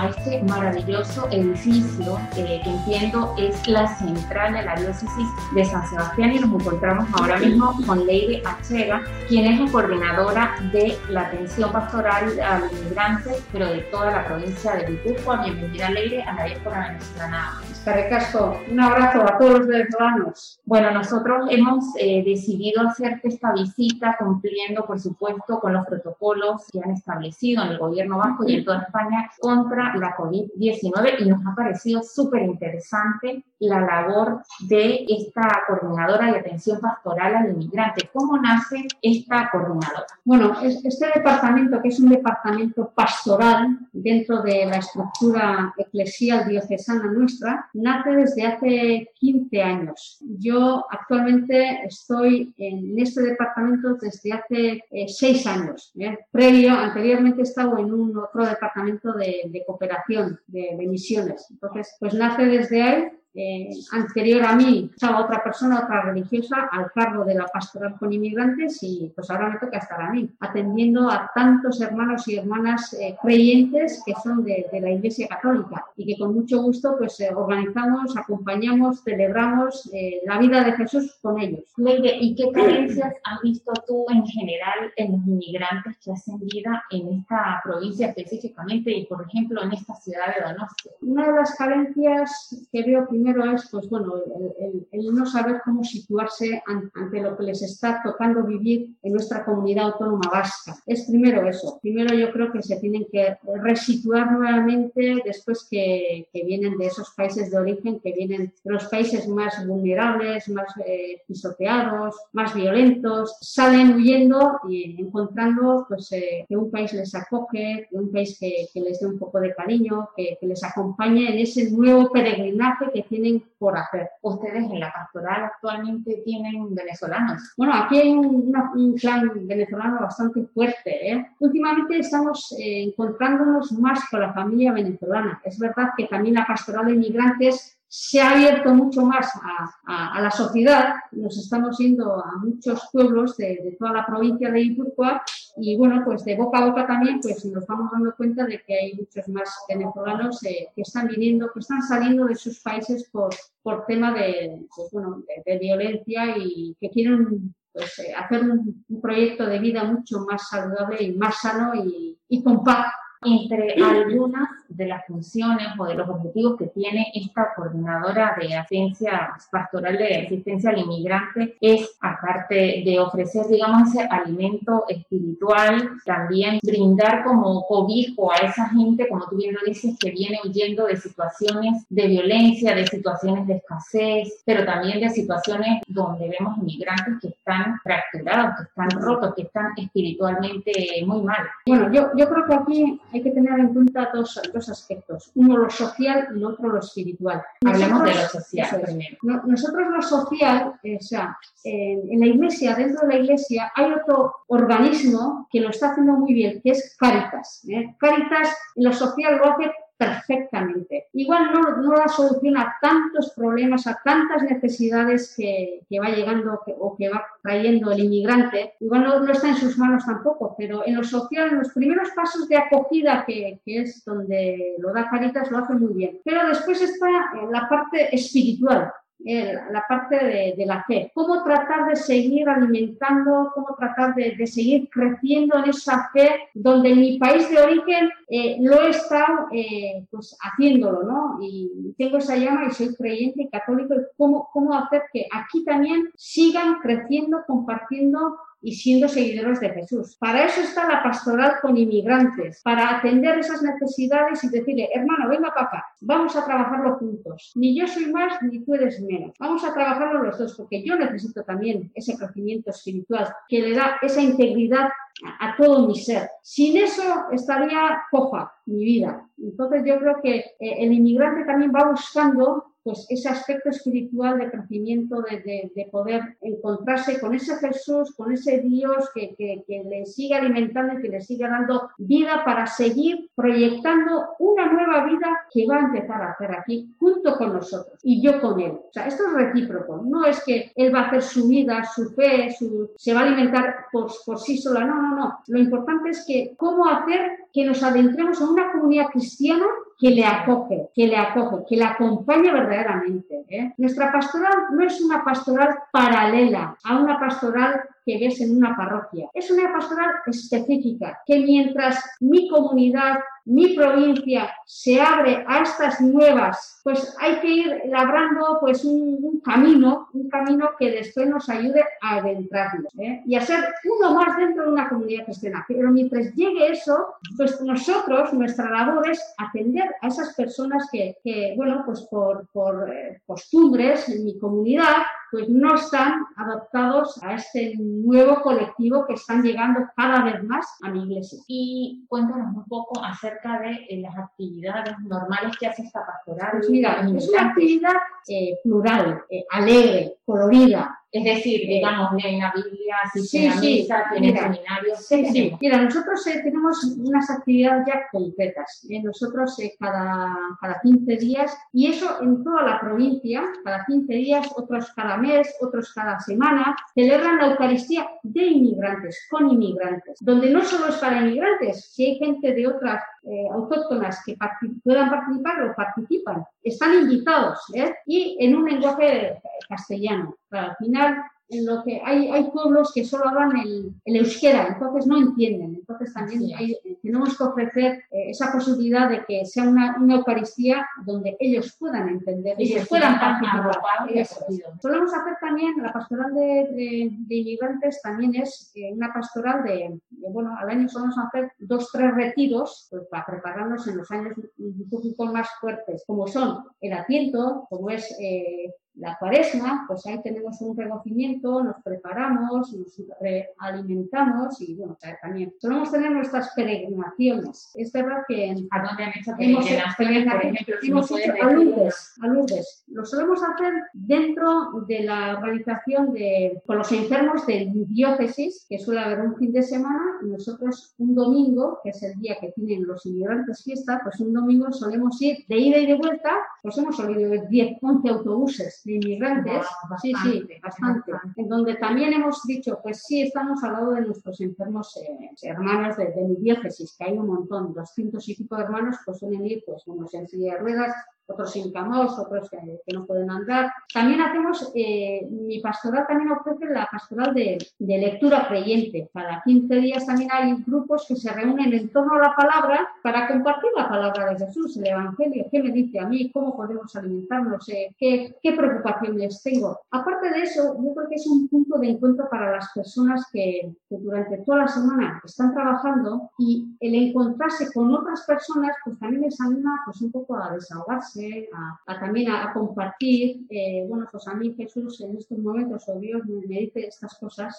a este maravilloso edificio que entiendo es la central de la diócesis de San Sebastián, y nos encontramos ahora mismo con Leire Achega, quien es la coordinadora de la atención pastoral a los inmigrantes, pero de toda la provincia de Guipúzcoa. Bienvenida, Leire, a la diáspora venezolana. Eskerrik asko. Un abrazo a todos los venezolanos. Bueno, nosotros hemos decidido hacer esta visita cumpliendo, por supuesto, con los protocolos que han establecido en el gobierno vasco y en toda España contra la COVID-19, y nos ha parecido súper interesante la labor de esta coordinadora de atención pastoral al inmigrante. ¿Cómo nace esta coordinadora? Bueno, este departamento, que es un departamento pastoral dentro de la estructura eclesial diocesana nuestra, nace desde hace 15 años. Yo actualmente estoy en este departamento desde hace 6 años. Anteriormente he estado en un otro departamento de cooperación, de misiones. Entonces, pues nace desde ahí. Anterior a mí estaba otra persona, otra religiosa, al cargo de la pastoral con inmigrantes, y pues ahora me toca estar a mí, atendiendo a tantos hermanos y hermanas creyentes que son de la Iglesia Católica, y que con mucho gusto pues organizamos, acompañamos, celebramos la vida de Jesús con ellos. Leire, ¿y qué carencias has visto tú en general en los inmigrantes que hacen vida en esta provincia específicamente y, por ejemplo, en esta ciudad de Donostia? Una de las carencias que veo primero es, pues bueno, el no saber cómo situarse ante lo que les está tocando vivir en nuestra comunidad autónoma vasca. Es primero eso. Primero yo creo que se tienen que resituar nuevamente después que vienen de esos países de origen, que vienen de los países más vulnerables, más pisoteados, más violentos. Salen huyendo y encontrando pues que un país les acoge, que un país que les dé un poco de cariño, que les acompañe en ese nuevo peregrinaje que tienen por hacer. ¿Ustedes en la pastoral actualmente tienen venezolanos? Bueno, aquí hay un clan venezolano bastante fuerte. Últimamente estamos encontrándonos más con la familia venezolana. Es verdad que también la pastoral de inmigrantes se ha abierto mucho más a la sociedad. Nos estamos yendo a muchos pueblos de toda la provincia de Guipúzcoa, y bueno, pues de boca a boca también pues nos vamos dando cuenta de que hay muchos más venezolanos que están viniendo, que están saliendo de sus países por tema de violencia, y que quieren pues hacer un proyecto de vida mucho más saludable y más sano y con paz. Entre algunas de las funciones o de los objetivos que tiene esta coordinadora de asistencia pastoral de asistencia al inmigrante es, aparte de ofrecer, digamos, ese alimento espiritual, también brindar como cobijo a esa gente, como tú bien lo dices, que viene huyendo de situaciones de violencia, de situaciones de escasez, pero también de situaciones donde vemos inmigrantes que están fracturados, que están rotos, que están espiritualmente muy mal. Bueno, yo creo que aquí hay que tener en cuenta dos aspectos. Uno lo social y el otro lo espiritual. Hablemos de lo social primero. Nosotros lo social, en la iglesia, dentro de la iglesia, hay otro organismo que lo está haciendo muy bien, que es Cáritas. Cáritas en lo social lo hace perfectamente. Igual no da solución a tantos problemas, a tantas necesidades que va llegando o que va trayendo el inmigrante. Igual no está en sus manos tampoco, pero en lo social, en los primeros pasos de acogida, que es donde lo da Cáritas, lo hace muy bien. Pero después está la parte espiritual, la parte de la fe. Cómo tratar de seguir alimentando, cómo tratar de seguir creciendo en esa fe donde en mi país de origen lo he estado pues haciéndolo, ¿no? Y tengo esa llama y soy creyente y católico, y cómo hacer que aquí también sigan creciendo, compartiendo y siendo seguidores de Jesús. Para eso está la pastoral con inmigrantes, para atender esas necesidades y decirle, hermano, venga para acá, vamos a trabajarlo juntos. Ni yo soy más, ni tú eres menos. Vamos a trabajarlo los dos, porque yo necesito también ese crecimiento espiritual que le da esa integridad a todo mi ser. Sin eso estaría coja mi vida. Entonces yo creo que el inmigrante también va buscando pues ese aspecto espiritual de crecimiento, de poder encontrarse con ese Jesús, con ese Dios que le sigue alimentando y que le sigue dando vida para seguir proyectando una nueva vida que va a empezar a hacer aquí junto con nosotros y yo con él. O sea, esto es recíproco, no es que él va a hacer su vida, su fe, se va a alimentar por sí sola, no. Lo importante es que cómo hacer que nos adentremos en una comunidad cristiana que le acoge, que le acompaña verdaderamente. Nuestra pastoral no es una pastoral paralela a una pastoral que ves en una parroquia. Es una pastoral específica, que mientras mi comunidad, mi provincia se abre a estas nuevas, pues hay que ir labrando pues un camino que después nos ayude a adentrarnos y a ser uno más dentro de una comunidad cristiana. Pero mientras llegue eso, pues nosotros, nuestra labor es atender a esas personas que bueno, pues por costumbres en mi comunidad, pues no están adaptados a este nuevo colectivo que están llegando cada vez más a mi iglesia. Y cuéntanos un poco acerca de las actividades normales que hace esta pastoral. Pues mira, es una actividad plural, alegre, colorida. Es decir, digamos, en la Biblia, si la misa, tiene seminarios. Sí. Mira, nosotros tenemos unas actividades ya concretas. Nosotros cada 15 días, y eso en toda la provincia, cada 15 días, otros cada mes, otros cada semana, celebran la Eucaristía de inmigrantes, con inmigrantes, donde no solo es para inmigrantes, si hay gente de otras autóctonas que puedan participar o participan, están invitados, y en un lenguaje castellano. Al final, en lo que hay pueblos que solo hablan el euskera, entonces no entienden. Entonces también tenemos que ofrecer esa posibilidad de que sea una Eucaristía donde ellos puedan entender y puedan participar. Solemos hacer también, la pastoral de inmigrantes también es una pastoral bueno, al año solemos hacer 2-3 retiros pues, para prepararnos en los años un poquito más fuertes, como son el Adviento, como es la Cuaresma, pues ahí tenemos un renacimiento, nos preparamos, nos realimentamos y bueno, también solemos tener nuestras peregrinaciones. Es verdad que ¿a dónde han hecho peregrinaciones? Por ejemplo, hemos hecho a Lourdes. Lo solemos hacer dentro de la organización con los enfermos de diócesis, que suele haber un fin de semana, y nosotros un domingo, que es el día que tienen los inmigrantes fiesta, pues un domingo solemos ir de ida y de vuelta, pues hemos salido 10-11 autobuses de inmigrantes, bastante. En donde también hemos dicho, pues sí, estamos al lado de nuestros enfermos hermanos de mi diócesis, que hay un montón, 200 y pico de hermanos, pues suelen ir, pues unos en silla de ruedas, otros sin camos, otros que no pueden andar. También hacemos, mi pastoral también ofrece la pastoral de lectura creyente. Cada 15 días también hay grupos que se reúnen en torno a la palabra para compartir la palabra de Jesús, el Evangelio, qué me dice a mí, cómo podemos alimentarnos, qué preocupaciones tengo. Aparte de eso, yo creo que es un punto de encuentro para las personas que durante toda la semana están trabajando, y el encontrarse con otras personas pues también les anima pues un poco a desahogarse, también a compartir. Bueno, pues a mí Jesús en estos momentos, o Dios me dice estas cosas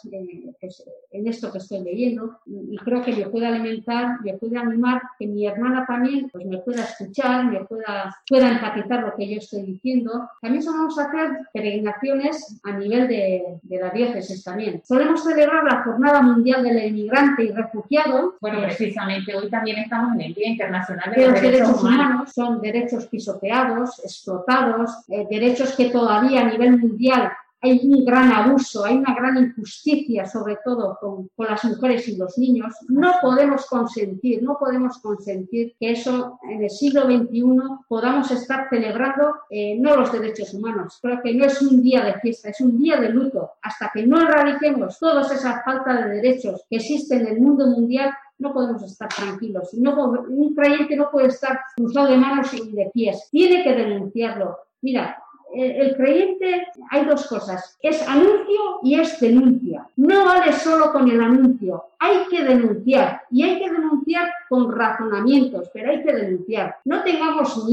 en esto que estoy leyendo, y creo que me puede alimentar, me puede animar, que mi hermana también pues me pueda escuchar, me pueda empatizar lo que yo estoy diciendo. También solemos hacer peregrinaciones a nivel de la diócesis también. Solemos celebrar la Jornada Mundial del Inmigrante y Refugiado. Bueno, precisamente hoy también estamos en el Día Internacional de los Derechos Humanos. Son derechos pisoteados, explotados, derechos que todavía a nivel mundial hay un gran abuso, hay una gran injusticia, sobre todo con las mujeres y los niños. No podemos consentir que eso en el siglo XXI podamos estar celebrando no los derechos humanos. Creo que no es un día de fiesta, es un día de luto. Hasta que no erradiquemos todas esas faltas de derechos que existen en el mundo mundial, no podemos estar tranquilos. Un creyente no puede estar cruzado de manos y de pies. Tiene que denunciarlo. Mira, el creyente, hay dos cosas, es anuncio y es denuncia. No vale solo con el anuncio, hay que denunciar, y hay que denunciar con razonamientos, pero hay que denunciar. No tengamos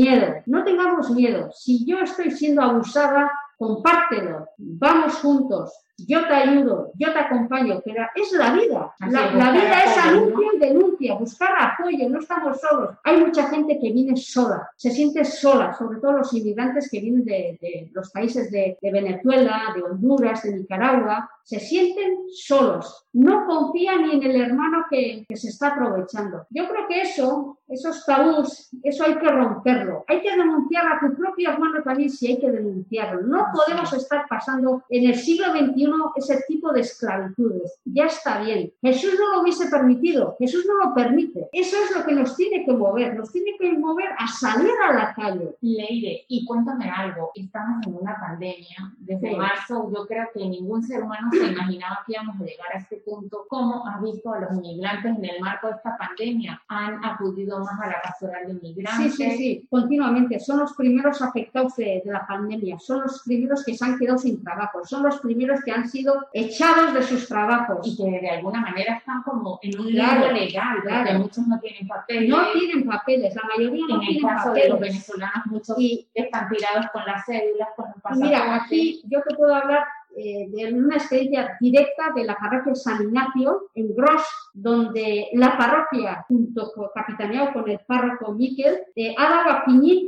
miedo. Si yo estoy siendo abusada, compártelo, vamos juntos, yo te ayudo, yo te acompaño, pero es la vida. La vida es anuncio y denuncia, buscar apoyo, no estamos solos. Hay mucha gente que viene sola, se siente sola, sobre todo los inmigrantes que vienen de los países de Venezuela, de Honduras, de Nicaragua, se sienten solos, no confían ni en el hermano que se está aprovechando. Yo creo que esos tabús, eso hay que romperlo. Hay que denunciar a tu propio hermano también si hay que denunciarlo. No podemos estar pasando en el siglo XXI XXI ese tipo de esclavitudes. Ya está bien. Jesús no lo hubiese permitido, Jesús no lo permite. Eso es lo que nos tiene que mover a salir a la calle. Leire, y cuéntame algo, estamos en una pandemia, desde marzo yo creo que ningún ser humano se imaginaba que íbamos a llegar a este punto. ¿Cómo has visto a los inmigrantes en el marco de esta pandemia? ¿Han acudido más a la pastoral de inmigrantes? Sí, continuamente. Son los primeros afectados de la pandemia, son los primeros que se han quedado sin trabajo, son los primeros que han sido echados de sus trabajos. Y que de alguna manera están como en un limbo legal, porque muchos no tienen papeles. No tienen papeles, la mayoría no tienen papeles. En el caso de los venezolanos, muchos están tirados con las cédulas, con el pasaporte. Mira, aquí yo te puedo hablar de una experiencia directa de la parroquia San Ignacio en Gros, donde la parroquia, capitaneado con el párroco Miquel, ha dado a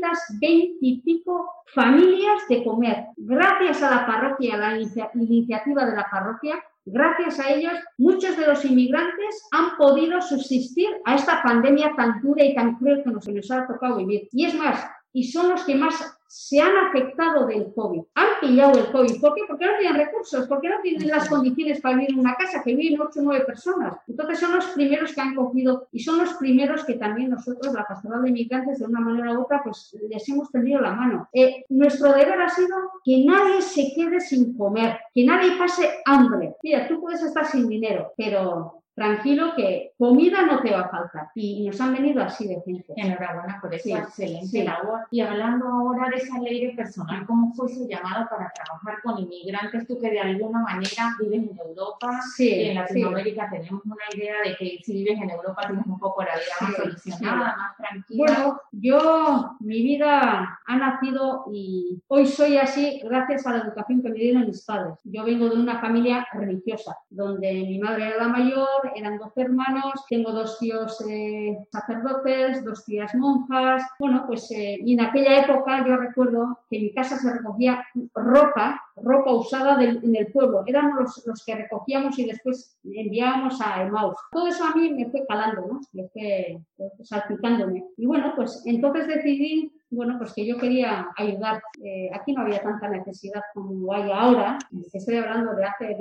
520 y pico familias de comer. Gracias a la parroquia, a la iniciativa de la parroquia, gracias a ellos, muchos de los inmigrantes han podido subsistir a esta pandemia tan dura y tan cruel que nos ha tocado vivir. Y es más, y son los que más se han afectado del COVID. Han pillado el COVID. ¿Por qué? Porque no tienen recursos, porque no tienen las condiciones para vivir en una casa, que viven 8 o 9 personas. Entonces son los primeros que han cogido y son los primeros que también nosotros, la Pastoral de Inmigrantes, de una manera u otra, pues les hemos tendido la mano. Nuestro deber ha sido que nadie se quede sin comer, que nadie pase hambre. Mira, tú puedes estar sin dinero, pero tranquilo que comida no te va a faltar. Y nos han venido así de gente. Enhorabuena por esa excelente labor. Y hablando ahora de esa ley personal, ¿cómo fue ese llamado para trabajar con inmigrantes? Tú que de alguna manera vives en Europa, en Latinoamérica tenemos una idea de que si vives en Europa tienes un poco la vida más solucionada, más tranquila. Bueno, mi vida ha nacido y hoy soy así gracias a la educación que me dieron mis padres. Yo vengo de una familia religiosa, donde mi madre era la mayor, eran 12 hermanos, tengo 2 tíos sacerdotes, 2 tías monjas. Bueno, pues y en aquella época yo recuerdo que en mi casa se recogía ropa usada en el pueblo. Éramos los que recogíamos y después enviábamos a Emmaus. Todo eso a mí me fue calando, ¿no? Me fue salpicándome. Y bueno, pues entonces decidí pues que yo quería ayudar. Aquí no había tanta necesidad como hay ahora, estoy hablando de hace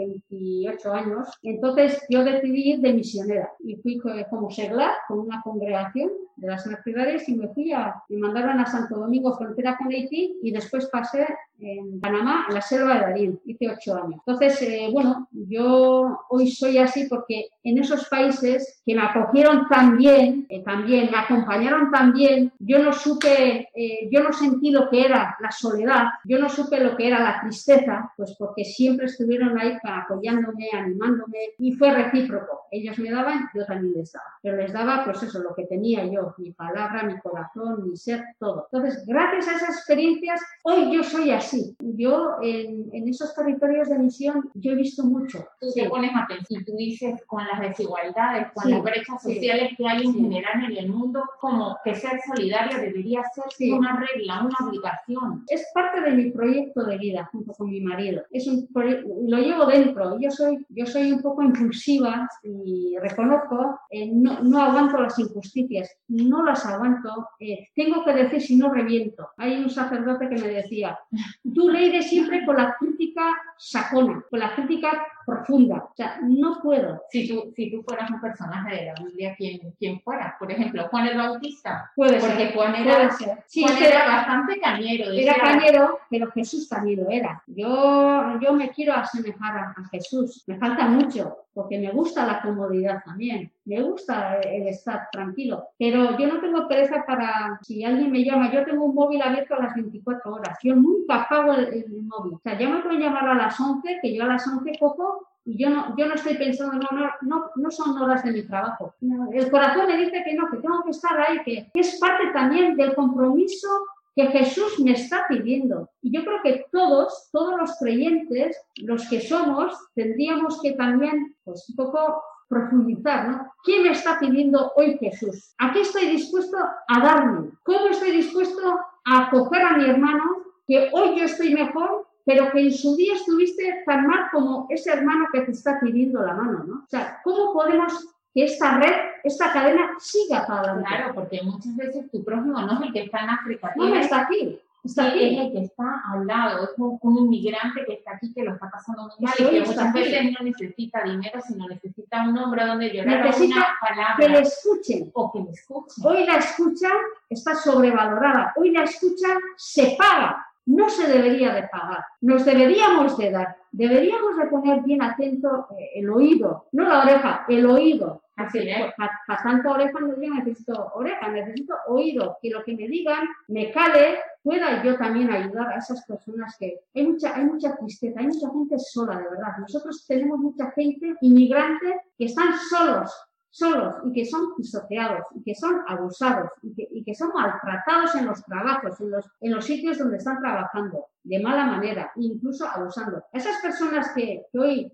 28 años. Entonces yo decidí ir de misionera y fui como seglar con una congregación de las Mercedarias y me mandaron a Santo Domingo, frontera con Haití, y después pasé en Panamá, en la selva de Darién. Hice 8 años. Entonces, yo hoy soy así porque en esos países que me acogieron tan bien, me acompañaron tan bien, yo no sentí lo que era la soledad, yo no supe lo que era la tristeza, pues porque siempre estuvieron ahí apoyándome, animándome, y fue recíproco. Ellos me daban, yo también les daba. Pero les daba, pues eso, lo que tenía yo, mi palabra, mi corazón, mi ser, todo. Entonces, gracias a esas experiencias, hoy yo soy así. Yo, en esos territorios de misión, yo he visto mucho. Tú te pones a pensar, y tú dices, con las desigualdades, con las brechas sociales que hay en general en el mundo, como que ser solidario debería ser una regla, una obligación. Es parte de mi proyecto de vida, junto con mi marido. Lo llevo dentro. Yo soy un poco impulsiva y reconozco, no aguanto las injusticias, no las aguanto. Tengo que decir si no reviento. Hay un sacerdote que me decía, tú lees siempre con la crítica sacona, con la crítica profunda. O sea, no puedo. Si tú fueras un personaje de la Biblia, ¿quién fuera? Por ejemplo, Juan el Bautista. Puede Porque ser. Juan era bastante cañero. Era cañero, pero Jesús también lo era. Yo me quiero asemejar a Jesús. Me falta mucho, porque me gusta la comodidad también. Me gusta el estar tranquilo. Pero yo no tengo pereza para, si alguien me llama, yo tengo un móvil abierto a las 24 horas. Yo nunca apago el móvil. O sea, ya me pueden llamar a las 11, que yo a las 11 cojo. Y yo no estoy pensando, no son horas de mi trabajo. El corazón me dice que tengo que estar ahí, que es parte también del compromiso que Jesús me está pidiendo. Y yo creo que todos los creyentes, los que somos, tendríamos que también, pues un poco profundizar, ¿no? ¿Qué me está pidiendo hoy Jesús? ¿A qué estoy dispuesto a darme? ¿Cómo estoy dispuesto a acoger a mi hermano, que hoy yo estoy mejor, pero que en su día estuviste tan mal como ese hermano que te está pidiendo la mano, ¿no? O sea, ¿cómo podemos que esta red, esta cadena siga para adelante? Claro, porque muchas veces tu prójimo no es el que está en África. No está aquí. Está Sí, aquí. es el que está al lado, es un inmigrante que está aquí, que lo está pasando muy mal Eso y que está muchas aquí. veces no necesita dinero, sino necesita un hombre donde llorar o Necesita una que le palabra escuchen. o que le escuchen. Hoy la escucha está sobrevalorada. Hoy la escucha se paga. No se debería de pagar. Nos deberíamos de dar. Deberíamos de poner bien atento el oído. No la oreja, el oído. Así es. Para tanta oreja no yo necesito oreja, necesito oído. Que lo que me digan me cale, pueda yo también ayudar a esas personas que... Hay mucha tristeza, hay mucha gente sola, de verdad. Nosotros tenemos mucha gente inmigrante que están solos y que son pisoteados y que son abusados y que son maltratados en los trabajos, en los sitios donde están trabajando de mala manera, incluso abusando. Esas personas que hoy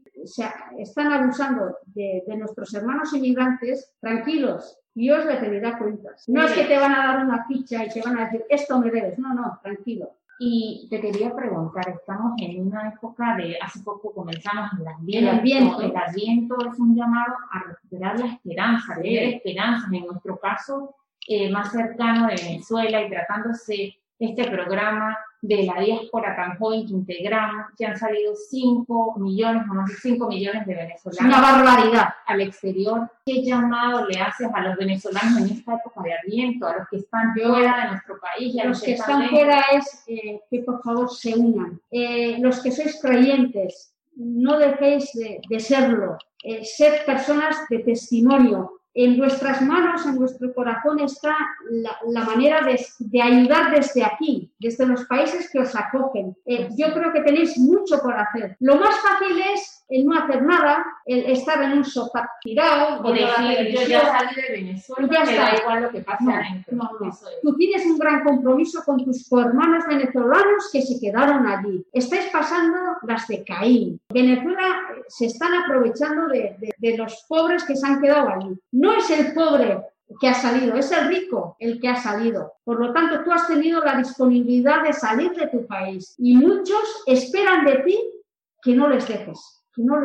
están abusando de nuestros hermanos inmigrantes, tranquilos, Dios le pedirá cuentas. No es que te van a dar una ficha y te van a decir, esto me debes. No, tranquilo. Y te quería preguntar, estamos en una época de, hace poco comenzamos el Adviento. El Adviento es un llamado a recuperar la esperanza, a tener esperanzas. En nuestro caso, más cercano de Venezuela y tratándose este programa de la diáspora tan joven que integramos, que han salido 5 millones o más de 5 millones de venezolanos. Una barbaridad. Al exterior. ¿Qué llamado le haces a los venezolanos en esta época de Adviento, a los que están fuera de nuestro país? Y a los que están fuera es que por favor se unan. Los que sois creyentes, no dejéis de serlo. Sed personas de testimonio. En vuestras manos, en vuestro corazón está la manera de ayudar desde aquí, desde los países que os acogen. Yo creo que tenéis mucho por hacer. Lo más fácil es el no hacer nada, el estar en un sofá tirado. O decir, yo ya salí de Venezuela, ya me da igual lo que pase adentro. No. Tú tienes un gran compromiso con tus hermanos venezolanos que se quedaron allí. Estáis pasando las de Caín. Venezuela se están aprovechando de los pobres que se han quedado allí. No es el pobre que ha salido, es el rico el que ha salido. Por lo tanto, tú has tenido la disponibilidad de salir de tu país y muchos esperan de ti que no les dejes,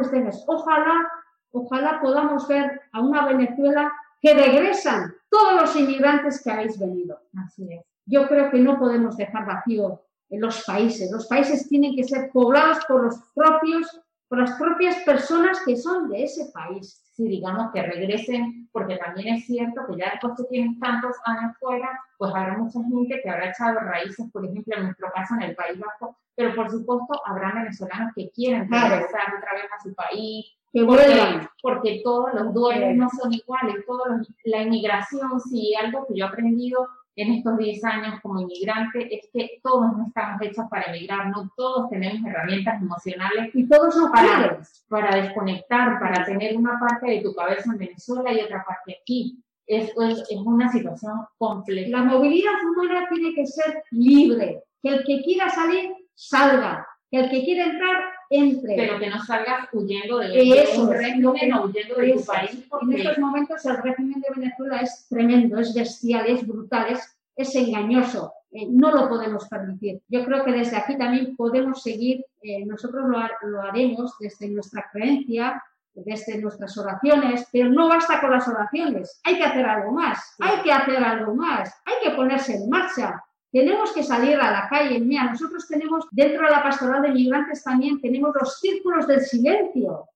Ojalá podamos ver a una Venezuela que regresan todos los inmigrantes que habéis venido. Así es. Yo creo que no podemos dejar vacío en los países. Los países tienen que ser poblados por las propias personas que son de ese país. Si digamos que regresen, porque también es cierto que ya después que tienen tantos años fuera, pues habrá mucha gente que habrá echado raíces, por ejemplo, en nuestro caso en el País Vasco, pero por supuesto habrá venezolanos que quieren regresar otra vez a su país, porque todos los duelos no son iguales, la inmigración, sí, algo que yo he aprendido en estos 10 años como inmigrante es que todos no estamos hechos para emigrar, no todos tenemos herramientas emocionales y todos no para desconectar, para tener una parte de tu cabeza en Venezuela y otra parte aquí. Es una situación compleja. La movilidad humana tiene que ser libre, que el que quiera salir, salga, que el que quiera entrar, entre. Pero que no salgas huyendo de un régimen o huyendo de tu país. Porque... En estos momentos el régimen de Venezuela es tremendo, es bestial, es brutal, es engañoso. No lo podemos permitir. Yo creo que desde aquí también podemos seguir, nosotros lo haremos desde nuestra creencia, desde nuestras oraciones, pero no basta con las oraciones, hay que hacer algo más, hay que ponerse en marcha. Tenemos que salir a la calle. Mira, nosotros tenemos, dentro de la pastoral de migrantes también, tenemos los círculos del silencio.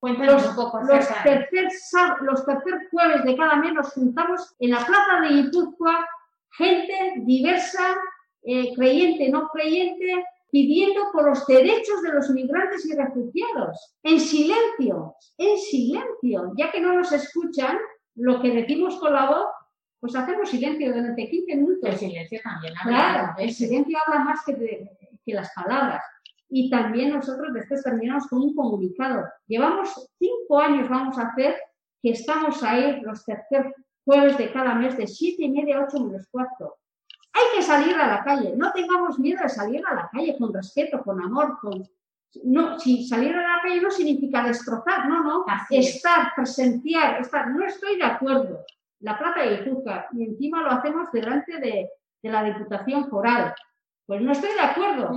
Los tercer jueves de cada mes nos juntamos en la plaza de Guipúzcoa, gente diversa, creyente, no creyente, pidiendo por los derechos de los migrantes y refugiados. En silencio, ya que no nos escuchan lo que decimos con la voz, pues hacemos silencio durante 15 minutos. El silencio también habla. Claro, el silencio habla más que las palabras. Y también nosotros después terminamos con un comunicado. Llevamos 5 años, vamos a hacer, que estamos ahí los tercer jueves de cada mes de 7:30 a 8:45. Hay que salir a la calle. No tengamos miedo de salir a la calle con respeto, con amor, No, si salir a la calle no significa destrozar, no. Estar, presenciar, estar. No estoy de acuerdo. La Plaza de Guipúzcoa, y encima lo hacemos delante de la Diputación Foral. Pues no estoy de acuerdo.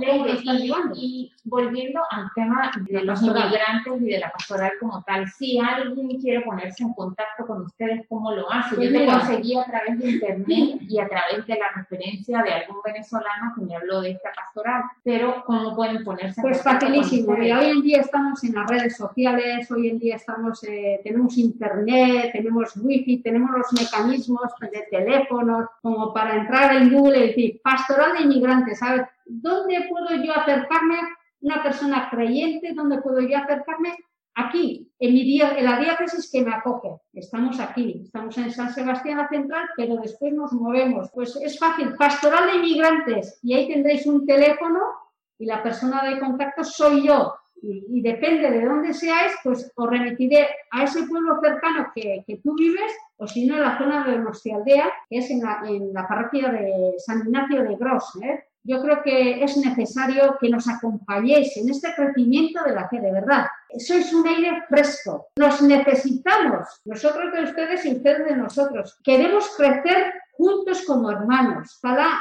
Y volviendo al tema de los inmigrantes y de la pastoral como tal, si alguien quiere ponerse en contacto con ustedes, ¿cómo lo hace? Pues yo te conseguí a través de internet y a través de la referencia de algún venezolano que me habló de esta pastoral, pero ¿cómo pueden ponerse en contacto? Pues facilísimo. Hoy en día estamos en las redes sociales, hoy en día tenemos internet, tenemos wifi, tenemos los mecanismos de teléfonos como para entrar en Google y decir pastoral de inmigrantes. ¿Sabes? ¿Dónde puedo yo acercarme? Una persona creyente, ¿dónde puedo yo acercarme? Aquí, en la diócesis que me acoge. Estamos aquí, estamos en San Sebastián la Central, pero después nos movemos. Pues es fácil, pastoral de inmigrantes, y ahí tendréis un teléfono y la persona de contacto soy yo. Y depende de dónde seáis, pues os remitiré a ese pueblo cercano que tú vives, o si no, en la zona de nuestra aldea, que es en la parroquia de San Ignacio de Gros. Yo creo que es necesario que nos acompañéis en este crecimiento de la fe, de verdad. Sois un aire fresco. Nos necesitamos, nosotros de ustedes y ustedes de nosotros. Queremos crecer juntos como hermanos.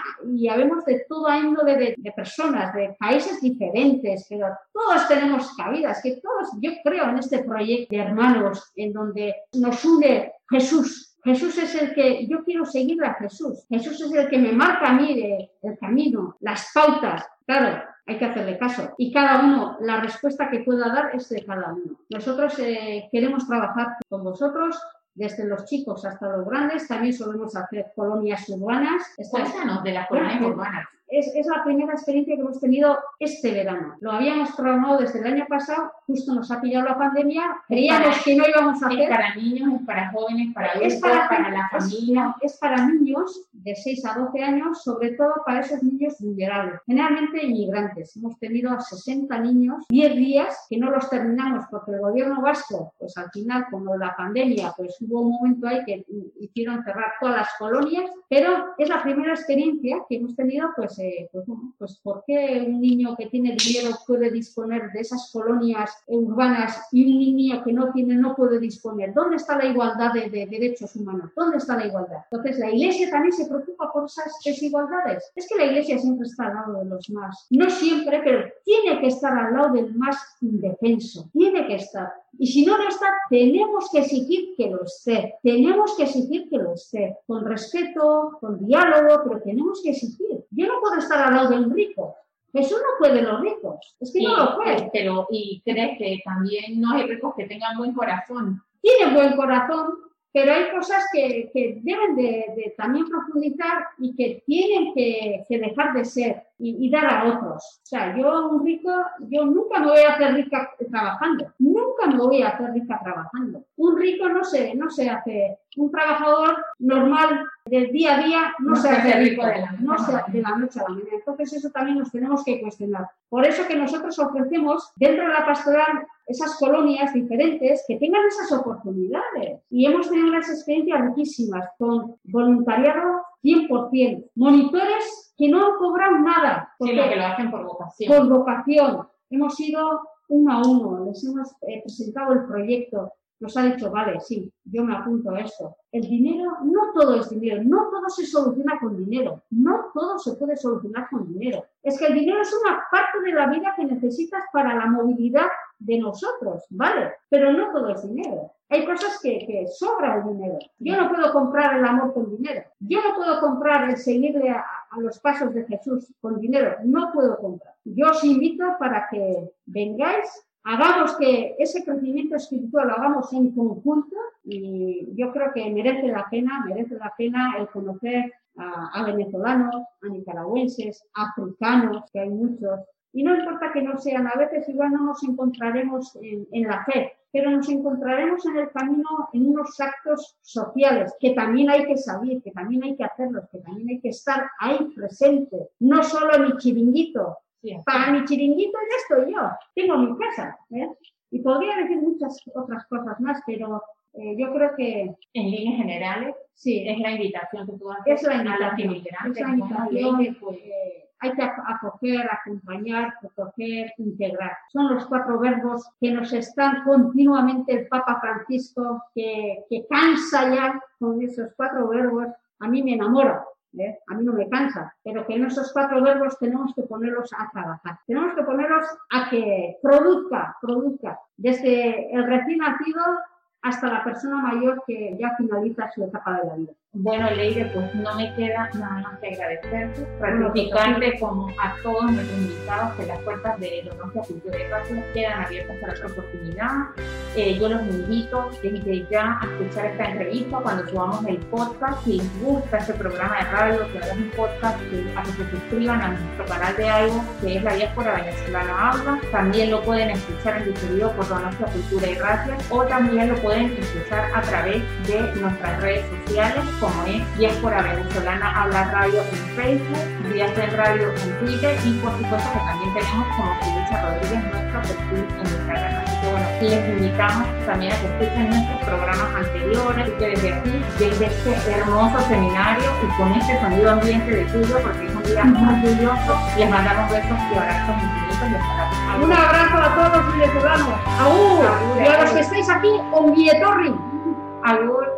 Y habemos de toda índole de personas, de países diferentes, pero todos tenemos cabidas, que todos, yo creo en este proyecto de hermanos en donde nos une Jesús. Jesús es el que, yo quiero seguir a Jesús. Jesús es el que me marca a mí el camino, las pautas. Claro, hay que hacerle caso. Y cada uno, la respuesta que pueda dar es de cada uno. Nosotros queremos trabajar con vosotros, desde los chicos hasta los grandes. También solemos hacer colonias urbanas. Cuéntanos de las colonias urbanas. Es la primera experiencia que hemos tenido este verano. Lo habíamos programado desde el año pasado, justo nos ha pillado la pandemia, creíamos que no íbamos a hacer. Es para niños, es para jóvenes, para adultos, para la familia. Es para niños de 6 a 12 años, sobre todo para esos niños vulnerables, generalmente inmigrantes. Hemos tenido a 60 niños, 10 días, que no los terminamos porque el gobierno vasco, pues al final, como la pandemia, pues hubo un momento ahí que hicieron cerrar todas las colonias, pero es la primera experiencia que hemos tenido, pues ¿por qué un niño que tiene dinero puede disponer de esas colonias urbanas y un niño que no tiene no puede disponer? ¿Dónde está la igualdad de derechos humanos? ¿Dónde está la igualdad? Entonces, la Iglesia también se preocupa por esas desigualdades. Es que la Iglesia siempre está al lado de los más. No siempre, pero tiene que estar al lado del más indefenso. Tiene que estar. Y si no lo está, tenemos que exigir que lo esté. Tenemos que exigir que lo esté. Con respeto, con diálogo, pero tenemos que exigir. Yo no puedo estar al lado de un rico. Jesús no puede los ricos. Es que no lo puede. ¿Y crees que también no hay ricos que tengan buen corazón? Tienen buen corazón, pero hay cosas que deben de también profundizar y que tienen que dejar de ser y dar a otros. O sea, un rico, yo nunca me voy a hacer rica trabajando. Nunca me voy a hacer rica trabajando. Un rico no se hace, un trabajador normal del día a día no se hace rico de la noche a la mañana. Entonces eso también nos tenemos que cuestionar. Por eso que nosotros ofrecemos dentro de la pastoral esas colonias diferentes que tengan esas oportunidades. Y hemos tenido unas experiencias riquísimas con voluntariado 100%. Monitores que no cobran nada. Sino que lo hacen por vocación. Por vocación. Hemos ido uno a uno, les hemos presentado el proyecto. Nos ha dicho, vale, sí, yo me apunto a esto. El dinero, no todo es dinero, no todo se soluciona con dinero, no todo se puede solucionar con dinero. Es que el dinero es una parte de la vida que necesitas para la movilidad de nosotros, ¿vale? Pero no todo es dinero. Hay cosas que sobra el dinero. Yo no puedo comprar el amor con dinero. Yo no puedo comprar el seguirle a los pasos de Jesús con dinero. No puedo comprar. Yo os invito para que vengáis, hagamos que ese crecimiento espiritual lo hagamos en conjunto y yo creo que merece la pena el conocer a venezolanos, a nicaragüenses, a africanos, que hay muchos. Y no importa que no sean, a veces igual no nos encontraremos en la fe, pero nos encontraremos en el camino en unos actos sociales, que también hay que salir, que también hay que hacerlos, que también hay que estar ahí presente, no solo en mi chiringuito. Sí. Para mi chiringuito ya estoy yo, tengo mi casa, y podría decir muchas otras cosas más, pero yo creo que en líneas generales sí, es la invitación que tú haces a las inmigrantes. Es la invitación hay que acoger, acompañar, proteger, integrar. Son los 4 verbos que nos están continuamente el Papa Francisco, que cansa ya con esos 4 verbos. A mí me enamora. A mí no me cansa, pero que en esos 4 verbos tenemos que ponerlos a trabajar. Tenemos que ponerlos a que produzca, desde el recién nacido hasta la persona mayor que ya finaliza su etapa de la vida. Bueno, Leire, pues no me queda nada más que agradecerte, ratificarte como a todos nuestros invitados que las puertas de Donostias Cultura y Paz quedan abiertas para otra oportunidad. Yo los invito desde ya a escuchar esta entrevista cuando subamos el podcast. Si les gusta este programa de radio, que hagas un podcast, a que se suscriban a nuestro canal de algo que es La Diáspora Venezolana Habla. También lo pueden escuchar en diferido por Donostias Cultura y Radio, o también lo pueden escuchar a través de nuestras redes sociales, como es Diáspora Venezolana Habla Radio en Facebook, Diáspora Radio en Twitter, y por supuesto que también tenemos como Felicia Rodríguez nuestro perfil en Instagram. Así que bueno, les invitamos también a que escuchen nuestros programas anteriores, y que desde aquí, desde este hermoso seminario y con este sonido ambiente de Cuyo, porque es un día muy lluvioso, les mandamos besos y abrazos infinitos y hasta la próxima. Un abrazo a todos los venezolanos. ¡Aún! Y a los que estáis aquí, on Vietorri. Agur.